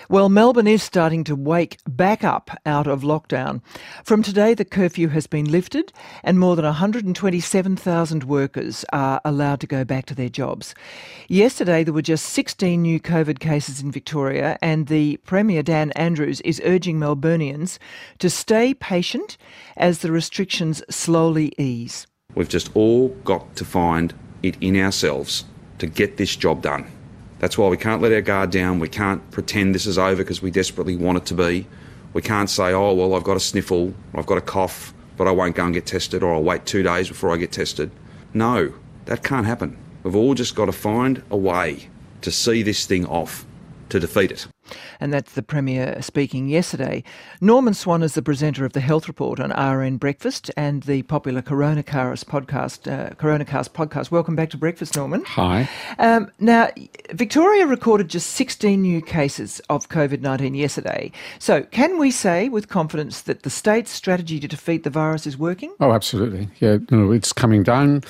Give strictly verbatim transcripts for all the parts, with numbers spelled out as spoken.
Well, Melbourne is starting to wake back up out of lockdown. From today, the curfew has been lifted and more than one hundred twenty-seven thousand workers are allowed to go back to their jobs. Yesterday, there were just sixteen new COVID cases in Victoria, and the Premier, Dan Andrews, is urging Melburnians to stay patient as the restrictions slowly ease. We've just all got to find it in ourselves to get this job done. That's why we can't let our guard down. We can't pretend this is over because we desperately want it to be. We can't say, oh, well, I've got a sniffle, I've got a cough, but I won't go and get tested, or I'll wait two days before I get tested. No, that can't happen. We've all just got to find a way to see this thing off, to defeat it. And that's the Premier speaking yesterday. Norman Swan is the presenter of the Health Report on R N Breakfast and the popular Coronacast podcast. Uh, Coronacast podcast. Welcome back to Breakfast, Norman. Hi. Um, now, Victoria recorded just sixteen new cases of COVID nineteen yesterday. So, can we say with confidence that the state's strategy to defeat the virus is working? Oh, absolutely. Yeah, no, it's coming down.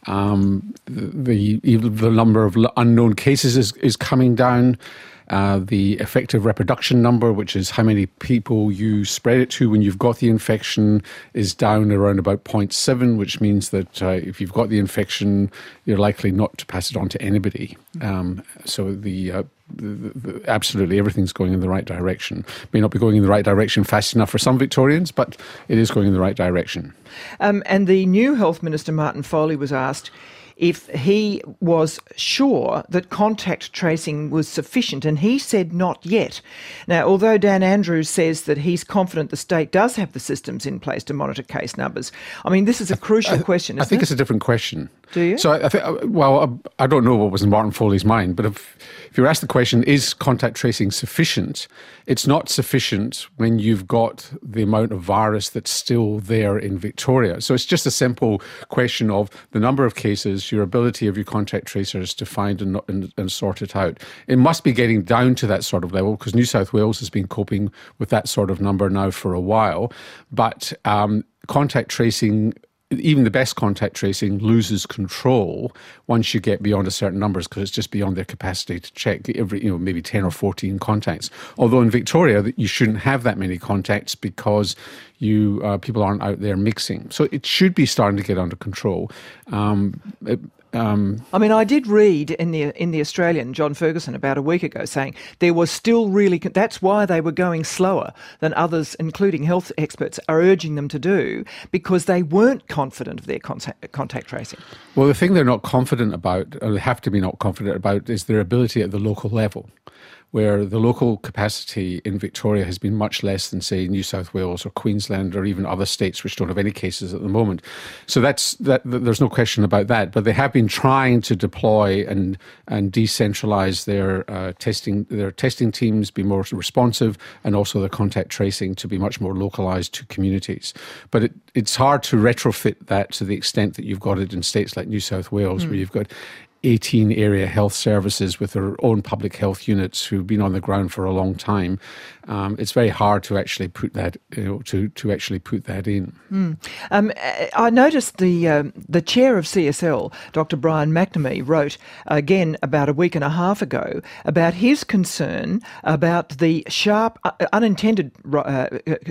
Um, the the number of unknown cases is, is coming down. Uh, the effective reproduction number, which is how many people you spread it to when you've got the infection, is down around about zero point seven, which means that uh, if you've got the infection, you're likely not to pass it on to anybody. Um, so the, uh, the, the absolutely everything's going in the right direction. May not be going in the right direction fast enough for some Victorians, but it is going in the right direction. Um, and the new Health Minister, Martin Foley, was asked if he was sure that contact tracing was sufficient, and he said not yet. Now, although Dan Andrews says that he's confident the state does have the systems in place to monitor case numbers, I mean, this is a crucial I, question, isn't I think it? it's a different question. Do you? So I think, well, I don't know what was in Martin Foley's mind, but if, if you're asked the question, is contact tracing sufficient? It's not sufficient when you've got the amount of virus that's still there in Victoria. So it's just a simple question of the number of cases, your ability of your contact tracers to find and, and, and sort it out. It must be getting down to that sort of level because New South Wales has been coping with that sort of number now for a while. But um, contact tracing, even the best contact tracing, loses control once you get beyond a certain numbers because it's just beyond their capacity to check every, you know, maybe ten or fourteen contacts. Although in Victoria, you shouldn't have that many contacts because you uh, people aren't out there mixing. So it should be starting to get under control. Um, it, Um, I mean, I did read in the in the Australian, John Ferguson, about a week ago, saying there was still really, that's why they were going slower than others, including health experts, are urging them to do, because they weren't confident of their contact, contact tracing. Well, the thing they're not confident about, or they have to be not confident about, is their ability at the local level, where the local capacity in Victoria has been much less than, say, New South Wales or Queensland or even other states which don't have any cases at the moment. So that's that. There's no question about that. But they have been trying to deploy and and decentralise their uh, testing their testing teams, be more responsive, and also their contact tracing to be much more localised to communities. But it, it's hard to retrofit that to the extent that you've got it in states like New South Wales, mm. where you've got eighteen area health services with their own public health units who've been on the ground for a long time. Um, it's very hard to actually put that, you know, to, to actually put that in. Mm. Um, I noticed the um, the chair of C S L, Doctor Brian McNamee, wrote again about a week and a half ago about his concern about the sharp, uh, unintended uh,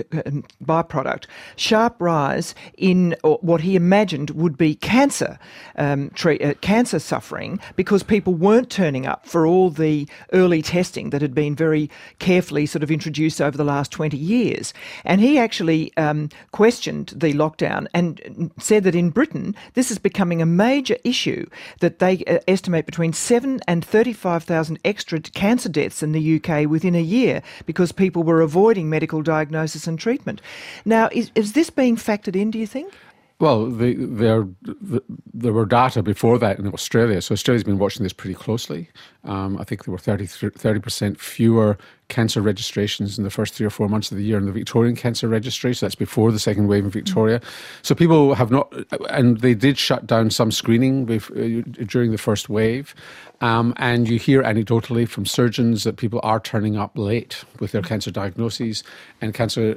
byproduct, sharp rise in what he imagined would be cancer, um, tre- uh, cancer suffering, because people weren't turning up for all the early testing that had been very carefully sort of introduced over the last twenty years. And he actually um, questioned the lockdown and said that in Britain, this is becoming a major issue, that they uh, estimate between seven and thirty-five thousand extra cancer deaths in the U K within a year because people were avoiding medical diagnosis and treatment. Now, is, is this being factored in, do you think? Well, the, there, the, there were data before that in Australia, so Australia's been watching this pretty closely. Um, I think there were thirty percent fewer cancer registrations in the first three or four months of the year in the Victorian Cancer Registry, so that's before the second wave in Victoria. Mm-hmm. So people have not, and they did shut down some screening during the first wave, um, and you hear anecdotally from surgeons that people are turning up late with their cancer diagnoses, and cancer and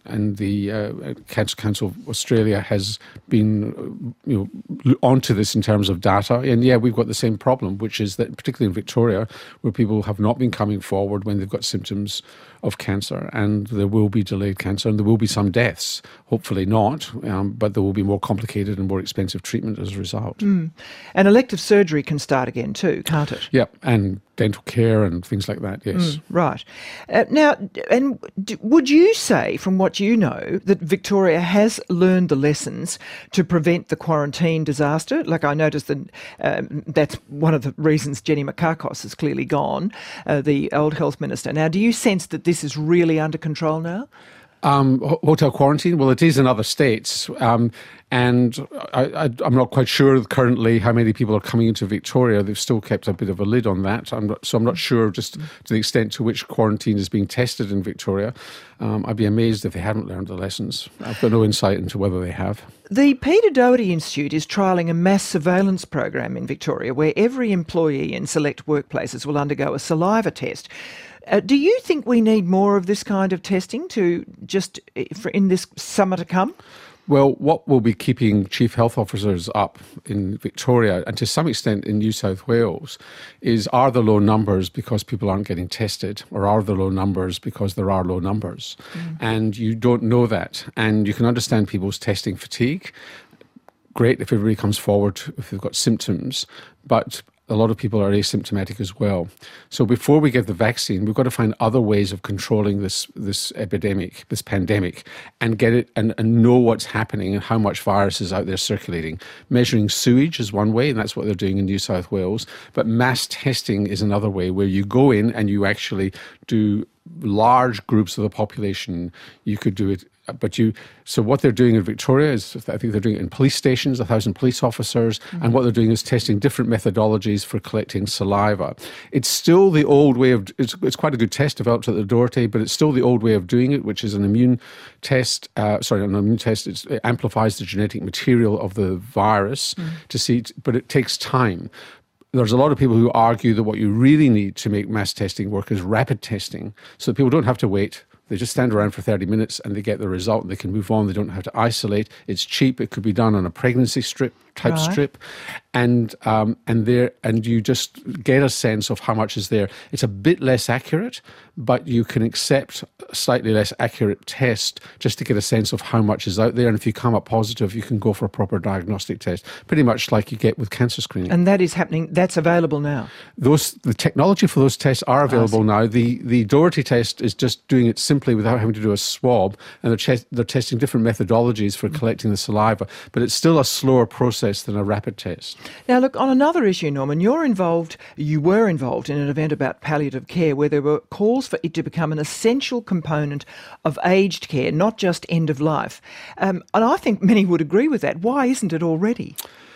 and the uh, Cancer Council of Australia has been, you know, onto this in terms of data. And yeah, we've got the same problem, which is that particularly in Victoria, where people have not been coming forward when they've got symptoms of cancer, and there will be delayed cancer, and there will be some deaths. Hopefully not, um, but there will be more complicated and more expensive treatment as a result. Mm. And elective surgery can start again too, can't it? Yeah, and dental care and things like that, yes. Mm, right. Uh, now, and d- would you say, from what you know, that Victoria has learned the lessons to prevent the quarantine disaster? Like, I noticed that um, that's one of the reasons Jenny Mikakos has clearly gone, uh, the old health minister. Now, do you sense that this is really under control now? Um, hotel quarantine, well, it is in other states, um, and I, I, I'm not quite sure currently how many people are coming into Victoria. They've still kept a bit of a lid on that, I'm not, so I'm not sure just to the extent to which quarantine is being tested in Victoria. Um, I'd be amazed if they haven't learned the lessons. I've got no insight into whether they have. The Peter Doherty Institute is trialling a mass surveillance program in Victoria where every employee in select workplaces will undergo a saliva test. Uh, do you think we need more of this kind of testing to just for in this summer to come? Well, what will be keeping chief health officers up in Victoria, and to some extent in New South Wales, is are the low numbers because people aren't getting tested, or are the low numbers because there are low numbers? Mm. And you don't know that. And you can understand people's testing fatigue. Great if everybody comes forward if they've got symptoms, but a lot of people are asymptomatic as well. So before we get the vaccine, we've got to find other ways of controlling this this epidemic, this pandemic, and get it and, and know what's happening and how much virus is out there circulating. Measuring sewage is one way, and that's what they're doing in New South Wales. But mass testing is another way, where you go in and you actually do large groups of the population. You could do it. But you, so what they're doing in Victoria is, I think they're doing it in police stations, a thousand police officers, mm-hmm. and what they're doing is testing different methodologies for collecting saliva. It's still the old way of, it's, it's quite a good test developed at the Doherty, but it's still the old way of doing it, which is an immune test, uh, sorry, an immune test, it's, it amplifies the genetic material of the virus mm-hmm. to see, but it takes time. There's a lot of people who argue that what you really need to make mass testing work is rapid testing, so that people don't have to wait. They just stand around for thirty minutes and they get the result and they can move on. They don't have to isolate. It's cheap. It could be done on a pregnancy strip type right. strip. And um, and there and you just get a sense of how much is there. It's a bit less accurate, but you can accept a slightly less accurate test just to get a sense of how much is out there. And if you come up positive, you can go for a proper diagnostic test, pretty much like you get with cancer screening. And that is happening, that's available now? Those The technology for those tests are available oh, now. The the Doherty test is just doing it simply without having to do a swab, and they're, ch- they're testing different methodologies for collecting the saliva, but it's still a slower process than a rapid test. Now look, on another issue, Norman, you're involved, you were involved in an event about palliative care where there were calls for it to become an essential component of aged care, not just end of life. Um, and I think many would agree with that. Why isn't it already?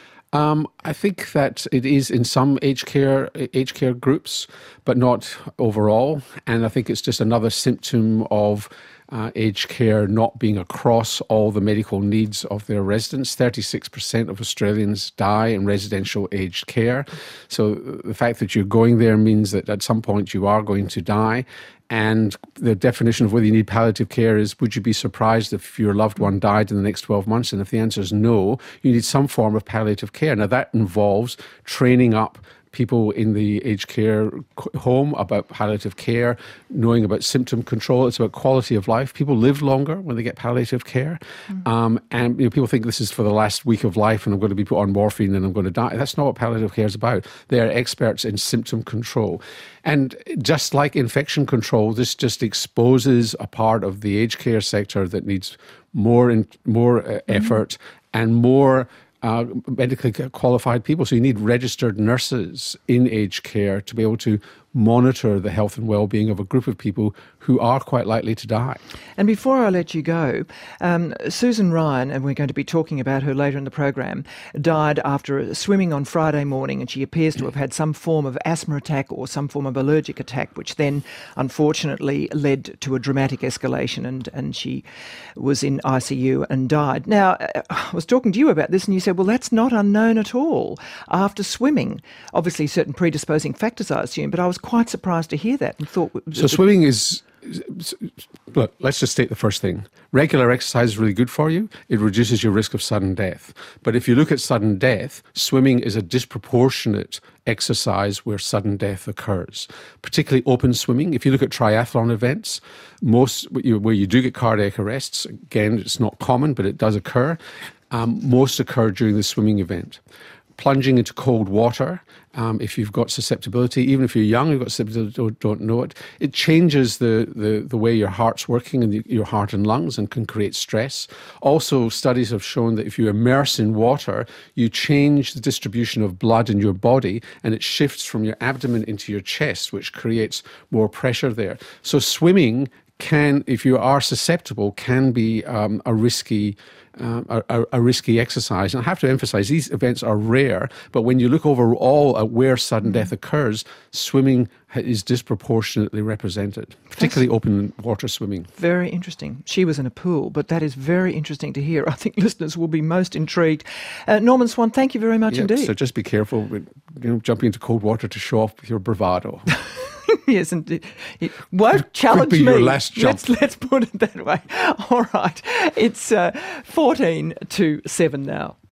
Um, I think that it is in some aged care aged care groups, but not overall. And I think it's just another symptom of uh, aged care not being across all the medical needs of their residents. thirty-six percent of Australians die in residential aged care. So the fact that you're going there means that at some point you are going to die. And the definition of whether you need palliative care is, would you be surprised if your loved one died in the next twelve months? And if the answer is no, you need some form of palliative care. Now that involves training up people in the aged care home about palliative care, knowing about symptom control. It's about quality of life. People live longer when they get palliative care. Mm. Um, and you know, people think this is for the last week of life and I'm going to be put on morphine and I'm going to die. That's not what palliative care is about. They are experts in symptom control. And just like infection control, this just exposes a part of the aged care sector that needs more, in, more uh, effort mm. and more Uh, medically qualified people. So you need registered nurses in aged care to be able to monitor the health and well-being of a group of people who are quite likely to die. And before I let you go, um, Susan Ryan, and we're going to be talking about her later in the program, died after swimming on Friday morning, and she appears to have had some form of asthma attack or some form of allergic attack, which then unfortunately led to a dramatic escalation, and, and she was in I C U and died. Now, I was talking to you about this and you said, well, that's not unknown at all after swimming. Obviously certain predisposing factors, I assume, but I was quite surprised to hear that and thought... So swimming is... look, let's just state the first thing. Regular exercise is really good for you. It reduces your risk of sudden death. But if you look at sudden death, swimming is a disproportionate exercise where sudden death occurs, particularly open swimming. If you look at triathlon events, most where you do get cardiac arrests, again, it's not common, but it does occur, um, most occur during the swimming event. Plunging into cold water, um, if you've got susceptibility, even if you're young, you've got susceptibility, don't, don't know it, it changes the, the, the way your heart's working and the, your heart and lungs and can create stress. Also, studies have shown that if you immerse in water, you change the distribution of blood in your body and it shifts from your abdomen into your chest, which creates more pressure there. So swimming can, if you are susceptible, can be um, a risky Uh, a, a risky exercise. And I have to emphasise, these events are rare, but when you look overall at where sudden death occurs, swimming is disproportionately represented, particularly open water swimming. Very interesting. She was in a pool, but that is very interesting to hear. I think listeners will be most intrigued. Uh, Norman Swan, thank you very much Yep, indeed. So just be careful with, you know, jumping into cold water to show off your bravado. Yes, and it, it won't challenge Could be me. your last jump. Let's, let's put it that way. All right. It's uh, fourteen to seven now.